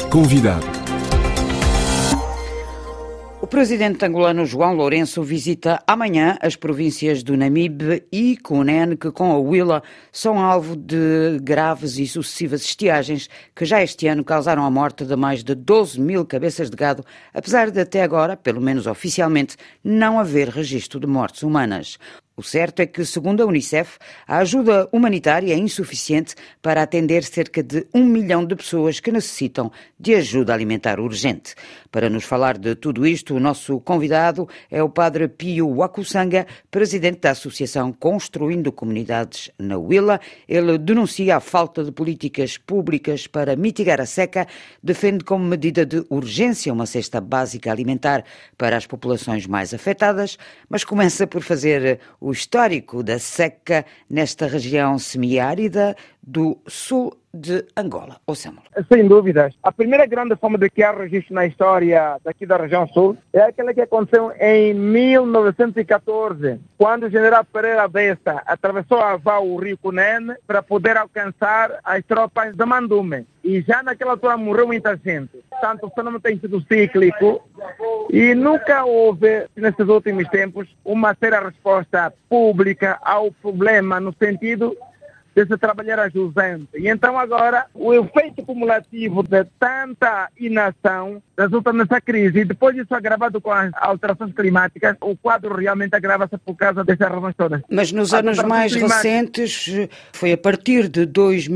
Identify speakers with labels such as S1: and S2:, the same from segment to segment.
S1: Convidado.
S2: O presidente angolano João Lourenço visita amanhã as províncias do Namibe e Cunene, que com a Huila são alvo de graves e sucessivas estiagens que já este ano causaram a morte de mais de 12 mil cabeças de gado, apesar de até agora, pelo menos oficialmente, não haver registro de mortes humanas. O certo é que, segundo a Unicef, a ajuda humanitária é insuficiente para atender cerca de 1 milhão de pessoas que necessitam de ajuda alimentar urgente. Para nos falar de tudo isto, o nosso convidado é o padre Pio Wakusanga, presidente da Associação Construindo Comunidades na Huila. Ele denuncia a falta de políticas públicas para mitigar a seca, defende como medida de urgência uma cesta básica alimentar para as populações mais afetadas, mas começa por fazer o histórico da seca nesta região semiárida do sul de Angola. Ouçamos.
S3: Sem dúvidas. A primeira grande forma de que há registro na história daqui da região sul é aquela que aconteceu em 1914, quando o general Pereira Bessa atravessou a val o rio Cunene para poder alcançar as tropas de Mandume. E já naquela altura morreu muita gente. Portanto, o fenômeno tem sido cíclico e nunca houve, nesses últimos tempos, uma séria resposta pública ao problema no sentido de se trabalhar a jusante. E então agora o efeito cumulativo de tanta inação resulta nessa crise. E depois disso agravado com as alterações climáticas, o quadro realmente agrava-se por causa dessas razões todas.
S2: Mas nos anos mais recentes, foi a partir de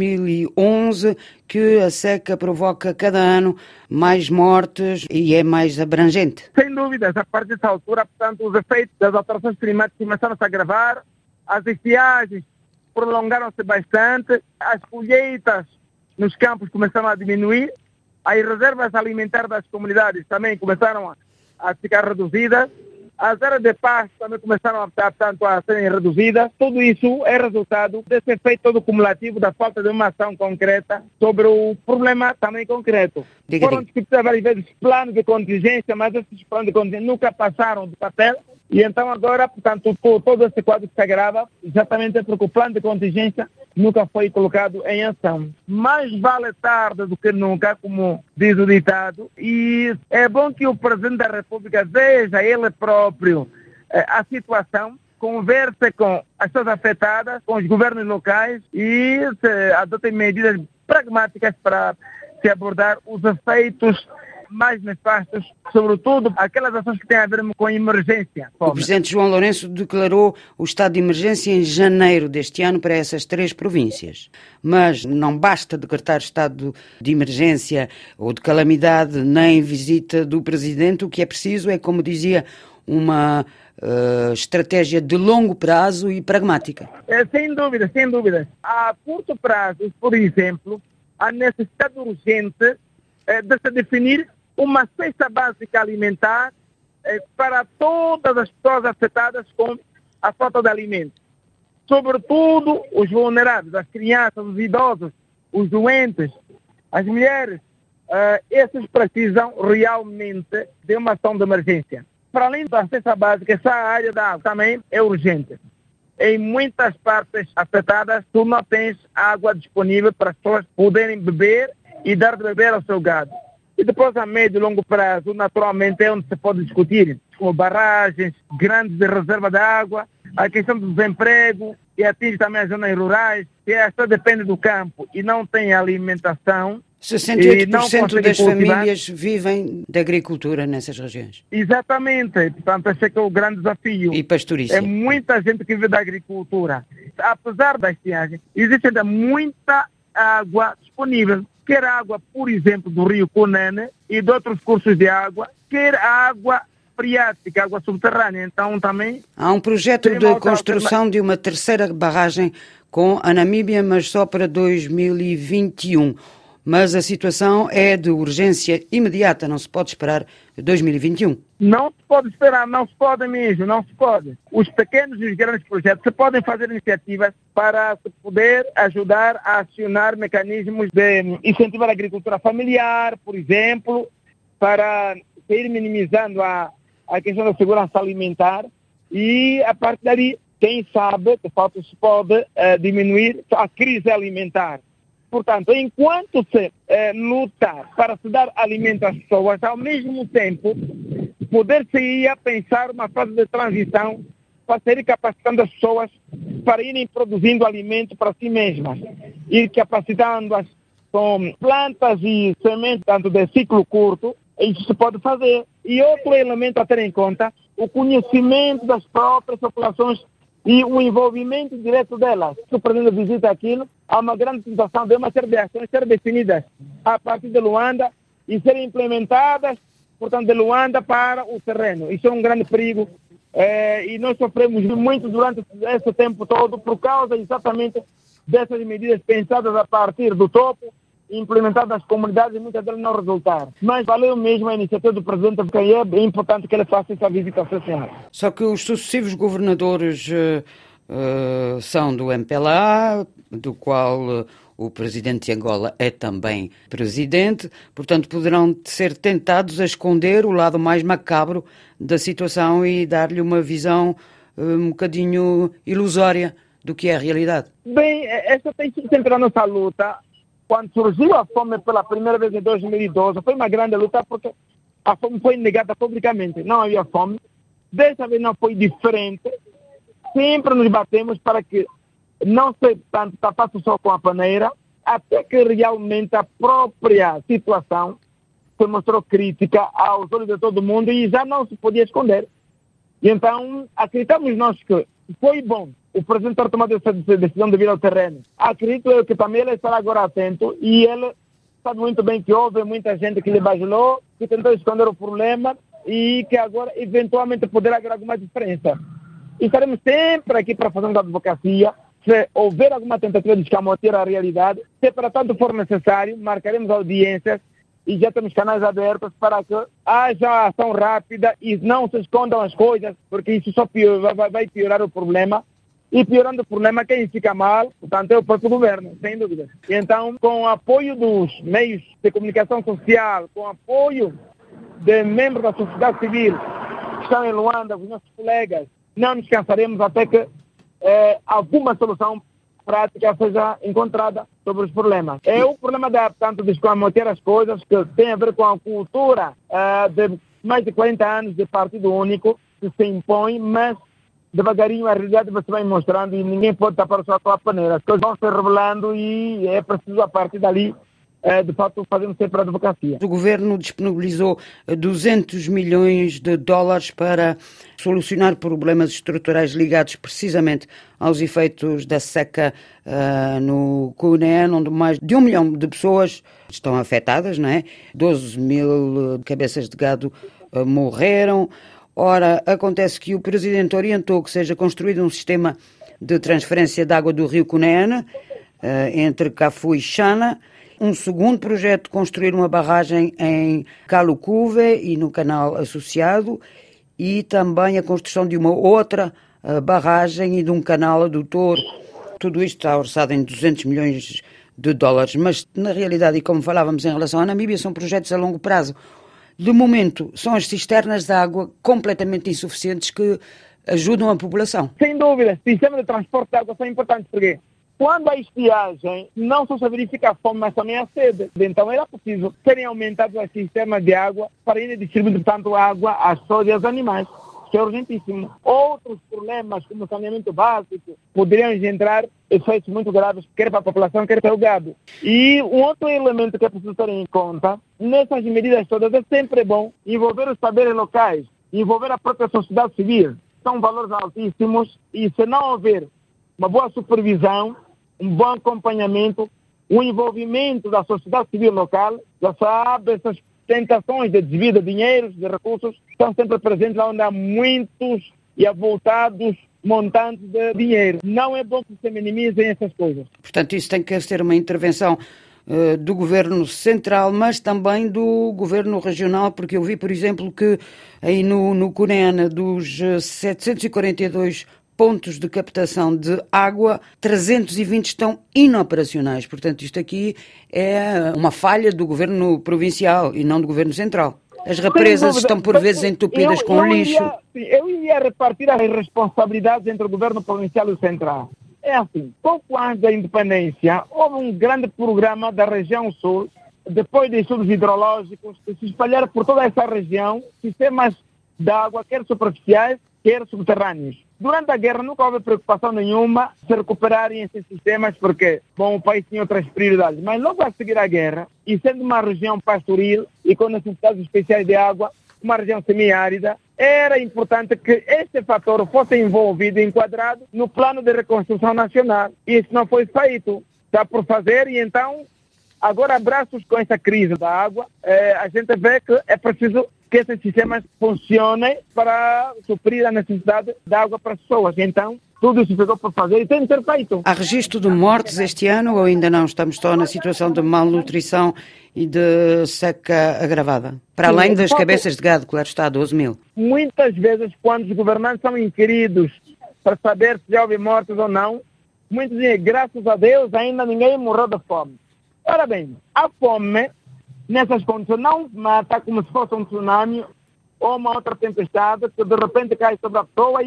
S2: 2011 que a seca provoca cada ano mais mortes e é mais abrangente.
S3: Sem dúvidas, a partir dessa altura, portanto, os efeitos das alterações climáticas começaram a se agravar, as estiagens prolongaram-se bastante, as colheitas nos campos começaram a diminuir, as reservas alimentares das comunidades também começaram a ficar reduzidas, as áreas de pasto também começaram a serem reduzidas. Tudo isso é resultado desse efeito todo cumulativo da falta de uma ação concreta sobre o problema também concreto. Foram discutidos várias vezes planos de contingência, mas esses planos de contingência nunca passaram do papel. E então agora, portanto, todo esse quadro se agrava exatamente porque o plano de contingência nunca foi colocado em ação. Mais vale tarde do que nunca, como diz o ditado, e é bom que o Presidente da República veja ele próprio a situação, converse com as pessoas afetadas, com os governos locais e adotem medidas pragmáticas para se abordar os efeitos mais nefastos, sobretudo aquelas ações que têm a ver com emergência.
S2: O presidente João Lourenço declarou o estado de emergência em janeiro deste ano para essas 3 províncias. Mas não basta decretar estado de emergência ou de calamidade nem visita do presidente. O que é preciso é, como dizia, uma estratégia de longo prazo e pragmática.
S3: Sem dúvida, sem dúvida. A curto prazo, por exemplo, a necessidade urgente de se definir uma cesta básica alimentar para todas as pessoas afetadas com a falta de alimentos. Sobretudo os vulneráveis, as crianças, os idosos, os doentes, as mulheres. Esses precisam realmente de uma ação de emergência. Para além da cesta básica, essa área da água também é urgente. Em muitas partes afetadas, tu não tens água disponível para as pessoas poderem beber e dar de beber ao seu gado. E depois, a médio e longo prazo, naturalmente, é onde se pode discutir, como barragens, grandes reservas de água, a questão do desemprego, que atinge também as zonas rurais, que só depende do campo e não tem alimentação.
S2: 68% das famílias vivem da agricultura nessas regiões.
S3: Exatamente. Portanto, esse é que é o grande desafio.
S2: E pastorícia.
S3: É muita gente que vive da agricultura. Apesar da estiagem, existe ainda muita água disponível. Quer água, por exemplo, do rio Cunene e de outros cursos de água, quer água freática, água subterrânea. Então também
S2: há um projeto de construção de uma terceira barragem com a Namíbia, mas só para 2021. Mas a situação é de urgência imediata, não se pode esperar 2021.
S3: Não se pode esperar, não se pode mesmo, não se pode. Os pequenos e os grandes projetos se podem fazer iniciativas para se poder ajudar a acionar mecanismos de incentivar a agricultura familiar, por exemplo, para ir minimizando a questão da segurança alimentar e, a partir dali, quem sabe, de fato, se pode diminuir a crise alimentar. Portanto, enquanto se luta para se dar alimento às pessoas, ao mesmo tempo, poder-se-ia pensar uma fase de transição para ser capacitando as pessoas para irem produzindo alimento para si mesmas, ir capacitando-as com plantas e sementes, tanto de ciclo curto, isso se pode fazer. E outro elemento a ter em conta, o conhecimento das próprias populações e o envolvimento direto delas. Se o presidente visita aquilo, há uma grande situação de uma série de ações ser definidas a partir de Luanda e serem implementadas, portanto, de Luanda para o terreno. Isso é um grande perigo. E nós sofremos muito durante esse tempo todo por causa exatamente dessas medidas pensadas a partir do topo, implementadas nas comunidades e muitas delas não resultaram. Mas valeu mesmo a iniciativa do presidente, porque é importante que ele faça essa visita social.
S2: Só que os sucessivos governadores são do MPLA, do qual o presidente de Angola é também presidente, portanto poderão ser tentados a esconder o lado mais macabro da situação e dar-lhe uma visão um bocadinho ilusória do que é a realidade.
S3: Bem, essa tem sido sempre a nossa luta. Quando surgiu a fome pela primeira vez em 2012, foi uma grande luta porque a fome foi negada publicamente. Não havia fome. Dessa vez não foi diferente. Sempre nos batemos para que não se tanto tapasse o sol com a paneira, até que realmente a própria situação se mostrou crítica aos olhos de todo mundo e já não se podia esconder. E então, acreditamos nós que foi bom o presidente ter tomado essa decisão de vir ao terreno. Acredito eu que também ele estará agora atento e ele sabe muito bem que houve muita gente que lhe bajulou, que tentou esconder o problema e que agora eventualmente poderá haver alguma diferença. E estaremos sempre aqui para fazer uma advocacia. Se houver alguma tentativa de escamotear a realidade, se para tanto for necessário, marcaremos audiências e já temos canais abertos para que haja ação rápida e não se escondam as coisas, porque isso só vai piorar o problema. E piorando o problema, quem fica mal, portanto, é o próprio governo, sem dúvida. E então, com o apoio dos meios de comunicação social, com o apoio de membros da sociedade civil que estão em Luanda, os nossos colegas, não nos cansaremos até que alguma solução prática seja encontrada sobre os problemas. É o problema de escamotear as coisas, que tem a ver com a cultura de mais de 40 anos de partido único, que se impõe, mas devagarinho a realidade você vai mostrando e ninguém pode tapar só com a paneira. As coisas vão se revelando e é preciso a partir dali de fato fazendo sempre a advocacia.
S2: O governo disponibilizou 200 milhões de dólares para solucionar problemas estruturais ligados precisamente aos efeitos da seca no Cunene, onde mais de 1 milhão de pessoas estão afetadas, não é? 12 mil cabeças de gado morreram. Ora, acontece que o presidente orientou que seja construído um sistema de transferência de água do rio Cunene entre Cafu e Xana. Um segundo projeto de construir uma barragem em Calucuve e no canal associado e também a construção de uma outra barragem e de um canal adutor. Tudo isto está orçado em 200 milhões de dólares, mas na realidade, e como falávamos em relação à Namíbia, são projetos a longo prazo. De momento, são as cisternas de água completamente insuficientes que ajudam a população.
S3: Sem dúvida, sistemas de transporte de água são importantes, porque quando há estiagem, não só se verifica a fome, mas também a sede. Então era preciso serem aumentadas as cisternas de água para irem distribuindo tanto água às pessoas e aos animais, que é urgentíssimo. Outros problemas, como o saneamento básico, poderiam engendrar efeitos muito graves, quer para a população, quer para o gado. E um outro elemento que é preciso ter em conta, nessas medidas todas, é sempre bom envolver os saberes locais, envolver a própria sociedade civil. São valores altíssimos e se não houver uma boa supervisão, um bom acompanhamento, o envolvimento da sociedade civil local, já sabe, essas tentações de desvio de dinheiros, de recursos, estão sempre presentes lá onde há muitos e avultados montantes de dinheiro. Não é bom que se minimizem essas coisas.
S2: Portanto, isso tem que ser uma intervenção do governo central, mas também do governo regional, porque eu vi, por exemplo, que aí no Cunene, dos 742 pontos de captação de água, 320 estão inoperacionais. Portanto, isto aqui é uma falha do governo provincial e não do governo central. As represas estão por vezes entupidas com lixo.
S3: Eu iria repartir as responsabilidades entre o governo provincial e o central. É assim, pouco antes da independência, houve um grande programa da região sul, depois de estudos hidrológicos, que se espalharam por toda essa região, sistemas de água, quer superficiais, quer subterrâneos. Durante a guerra nunca houve preocupação nenhuma de se recuperarem esses sistemas, porque, bom, o país tinha outras prioridades. Mas logo a seguir a guerra, e sendo uma região pastoril e com necessidades especiais de água, uma região semiárida, era importante que este fator fosse envolvido e enquadrado no plano de reconstrução nacional. E isso não foi feito. Está por fazer e então, agora, abraços com essa crise da água, a gente vê que é preciso que esses sistemas funcionem para suprir a necessidade de água para as pessoas. Então, tudo isso ficou por fazer e tem de ser feito.
S2: Há registro de mortes este ano ou ainda não? Estamos só na situação de malnutrição e de seca agravada? Para além das cabeças de gado, claro está, 12 mil.
S3: Muitas vezes, quando os governantes são inquiridos para saber se já houve mortes ou não, muitos dizem, graças a Deus, ainda ninguém morreu de fome. Ora bem, a fome, nessas condições, não mata como se fosse um tsunami ou uma outra tempestade que de repente cai sobre a pessoa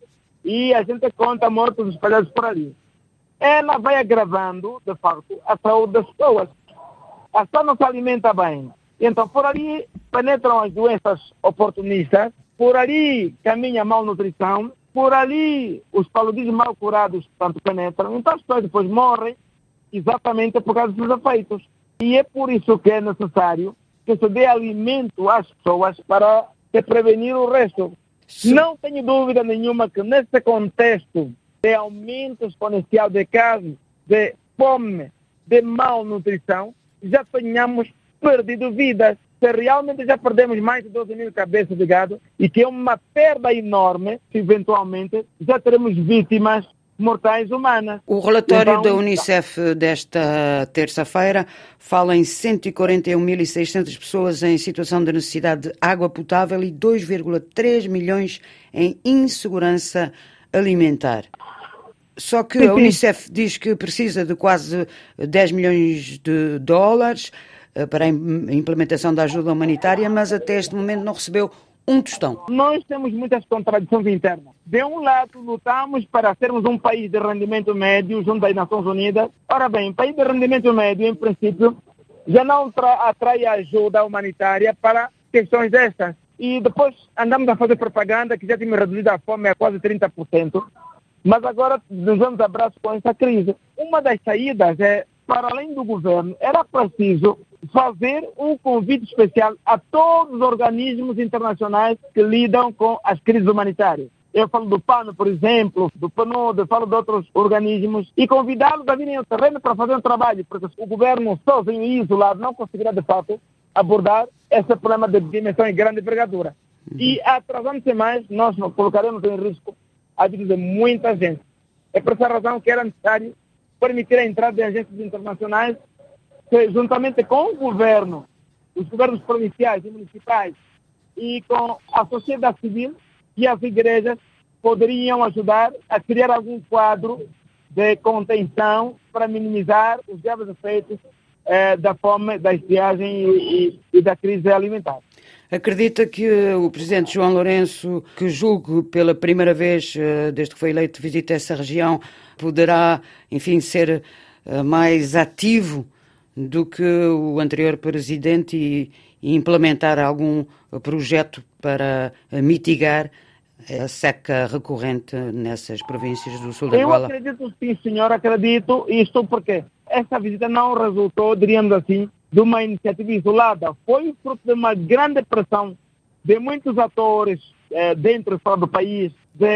S3: e a gente conta mortos espalhados por ali. Ela vai agravando, de facto, a saúde das pessoas. A pessoa não se alimenta bem. Então, por ali penetram as doenças oportunistas, por ali caminha a malnutrição, por ali os paludismos mal curados tanto penetram. Então, as pessoas depois morrem exatamente por causa dos efeitos. E é por isso que é necessário que se dê alimento às pessoas para se prevenir o resto. Sim. Não tenho dúvida nenhuma que nesse contexto de aumento exponencial de casos de fome, de malnutrição, já tenhamos perdido vidas. Se realmente já perdemos mais de 12 mil cabeças de gado e que é uma perda enorme, eventualmente já teremos vítimas mortais humanas.
S2: O relatório da Unicef desta terça-feira fala em 141.600 pessoas em situação de necessidade de água potável e 2,3 milhões em insegurança alimentar. Só que a Unicef diz que precisa de quase 10 milhões de dólares para a implementação da ajuda humanitária, mas até este momento não recebeu um tostão.
S3: Nós temos muitas contradições internas. De um lado, lutamos para sermos um país de rendimento médio junto às Nações Unidas. Ora bem, país de rendimento médio, em princípio, já não atrai ajuda humanitária para questões destas. E depois andamos a fazer propaganda que já tínhamos reduzido a fome a quase 30%. Mas agora nos damos abraço com essa crise. Uma das saídas é, para além do governo, era preciso fazer um convite especial a todos os organismos internacionais que lidam com as crises humanitárias. Eu falo do PAN, por exemplo, do PNUD, eu falo de outros organismos, e convidá-los a virem ao terreno para fazer um trabalho, porque o governo sozinho e isolado não conseguirá, de fato, abordar esse problema de dimensão e grande envergadura. E atrasando-se mais, nós colocaremos em risco a vida de muita gente. É por essa razão que era necessário permitir a entrada de agências internacionais que, juntamente com o governo, os governos provinciais e municipais e com a sociedade civil e as igrejas, poderiam ajudar a criar algum quadro de contenção para minimizar os graves efeitos da fome, da estiagem e da crise alimentar.
S2: Acredita que o presidente João Lourenço, que julgo pela primeira vez desde que foi eleito, visita essa região, poderá, enfim, ser mais ativo do que o anterior presidente e implementar algum projeto para mitigar a seca recorrente nessas províncias do sul da Angola?
S3: Eu acredito sim, senhor, acredito. Isto porque essa visita não resultou, diríamos assim, de uma iniciativa isolada. Foi fruto de uma grande pressão de muitos atores dentro e fora do país.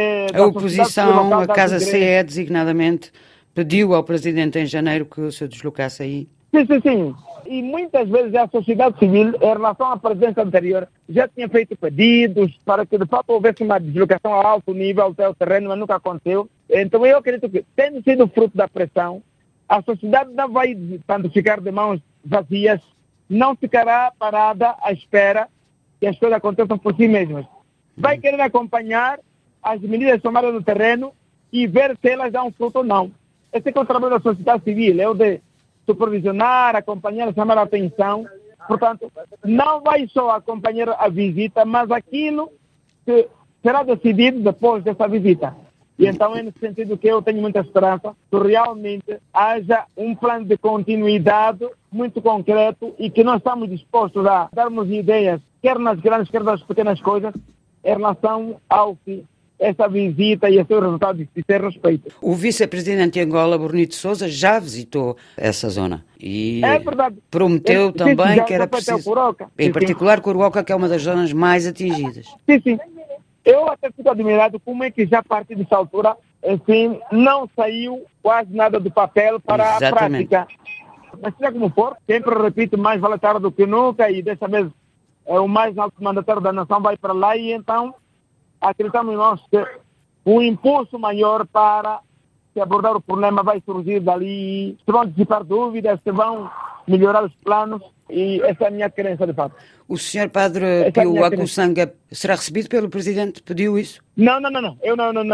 S2: A oposição, a Casa CE, designadamente, pediu ao presidente em janeiro que se deslocasse aí.
S3: Sim. E muitas vezes a sociedade civil, em relação à presidência anterior, já tinha feito pedidos para que de fato houvesse uma deslocação a alto nível até o terreno, mas nunca aconteceu. Então eu acredito que, tendo sido fruto da pressão, a sociedade não vai tanto ficar de mãos vazias, não ficará parada à espera que as coisas aconteçam por si mesmas. Vai querer acompanhar as medidas tomadas no terreno e ver se elas dão fruto ou não. Esse é o trabalho da sociedade civil, é o de supervisionar, acompanhar, chamar a atenção. Portanto, não vai só acompanhar a visita, mas aquilo que será decidido depois dessa visita. E então é nesse sentido que eu tenho muita esperança que realmente haja um plano de continuidade muito concreto e que nós estamos dispostos a darmos ideias, quer nas grandes, quer nas pequenas coisas, em relação ao que essa visita e a seus resultados de ter respeito.
S2: O vice-presidente de Angola, Bonito Sousa, já visitou essa zona e
S3: é verdade.
S2: Prometeu também que era preciso, em particular Curuoca, que é uma das zonas mais atingidas.
S3: Sim. Eu até fico admirado como é que já a partir dessa altura, assim, não saiu quase nada do papel para
S2: Exatamente.
S3: a prática. Mas seja como for, sempre repito, mais vale tarde do que nunca, e dessa vez o mais alto mandatário da nação vai para lá, e então acreditamos nós que um impulso maior para se abordar o problema vai surgir dali, se vão dissipar dúvidas, se vão melhorar os planos, e essa é a minha crença de fato.
S2: O senhor Padre Pio Wakusanga será recebido pelo Presidente? Pediu isso?
S3: Não. Eu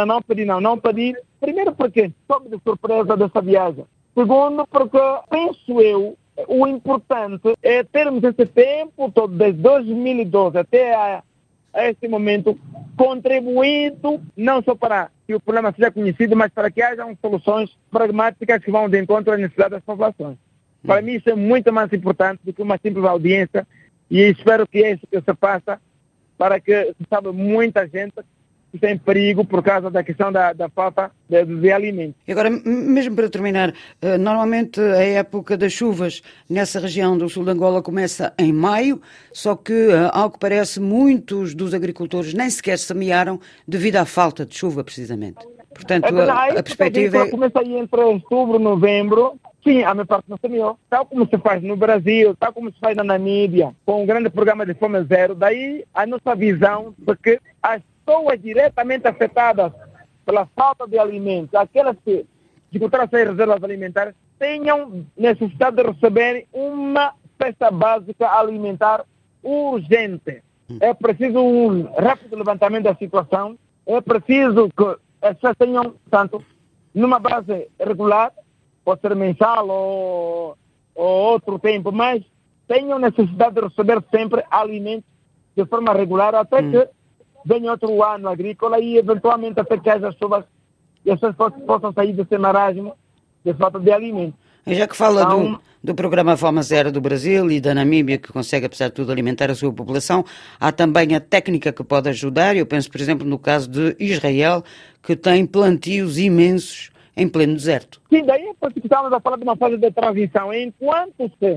S3: não pedi. Primeiro porque soube de surpresa dessa viagem. Segundo porque, penso eu, o importante é termos esse tempo todo, desde 2012 até a este momento, contribuído não só para que o problema seja conhecido, mas para que hajam soluções pragmáticas que vão de encontro às necessidades das populações. Para mim isso é muito mais importante do que uma simples audiência, e espero que é isso que se faça, para que, sabe, muita gente está em perigo por causa da questão da falta de alimentos.
S2: E agora, mesmo para terminar, normalmente a época das chuvas nessa região do sul de Angola começa em maio, só que, ao que parece, muitos dos agricultores nem sequer semearam devido à falta de chuva, precisamente. Portanto, a perspectiva é...
S3: Começa aí entre outubro e novembro. Sim, a minha parte não semeou. Tal como se faz no Brasil, tal como se faz na Namíbia, com um grande programa de fome zero. Daí a nossa visão de que as pessoas diretamente afetadas pela falta de alimentos, aquelas que dificultaram as reservas alimentares, tenham necessidade de receber uma cesta básica alimentar urgente. É preciso um rápido levantamento da situação, é preciso que as pessoas tenham, portanto, numa base regular, pode ser mensal ou outro tempo, mas tenham necessidade de receber sempre alimentos de forma regular, até que venha outro ano agrícola e eventualmente até que haja chuvas e as pessoas possam sair desse marasmo de falta de alimentos.
S2: E já que fala do programa Fome Zero do Brasil e da Namíbia, que consegue, apesar de tudo, alimentar a sua população, há também a técnica que pode ajudar. Eu penso, por exemplo, no caso de Israel, que tem plantios imensos em pleno deserto.
S3: Sim, daí é porque estamos a falar de uma fase de transição. Enquanto se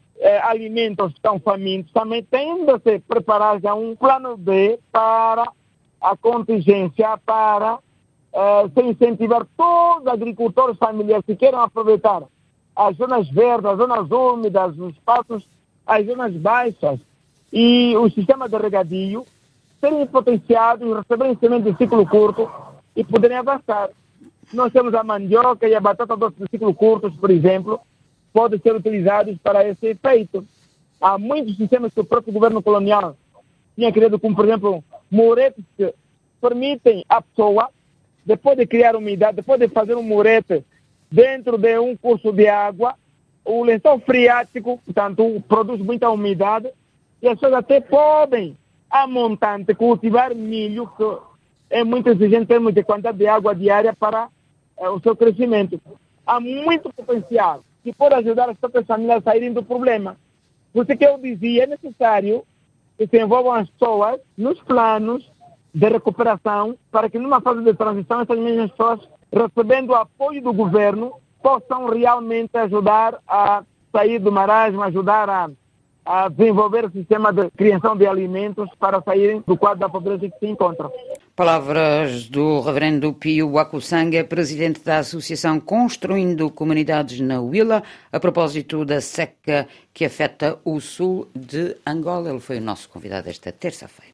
S3: alimentos estão famintos, também tem de se preparar já um plano B para a contingência, para se incentivar todos os agricultores familiares que queiram aproveitar as zonas verdes, as zonas úmidas, os espaços, as zonas baixas e o sistema de regadio serem potenciados, receberem semente de ciclo curto e poderem avançar. Nós temos a mandioca e a batata doce de ciclo curtos, por exemplo, podem ser utilizados para esse efeito. Há muitos sistemas que o próprio governo colonial tinha criado, como, por exemplo, muretes que permitem à pessoa, depois de criar umidade, depois de fazer um murete dentro de um curso de água, o lençol freático, portanto, produz muita umidade, e as pessoas até podem, a montante, cultivar milho, que é muito exigente em termos de quantidade de água diária para o seu crescimento. Há muito potencial que pode ajudar as próprias famílias a saírem do problema. Por isso que eu dizia, é necessário que se envolvam as pessoas nos planos de recuperação para que numa fase de transição essas mesmas pessoas, recebendo o apoio do governo, possam realmente ajudar a sair do marasmo, ajudar a desenvolver o sistema de criação de alimentos para saírem do quadro da pobreza que se encontram.
S2: Palavras do reverendo Pio Wakusanga, presidente da Associação Construindo Comunidades na Huila, a propósito da seca que afeta o sul de Angola. Ele foi o nosso convidado esta terça-feira.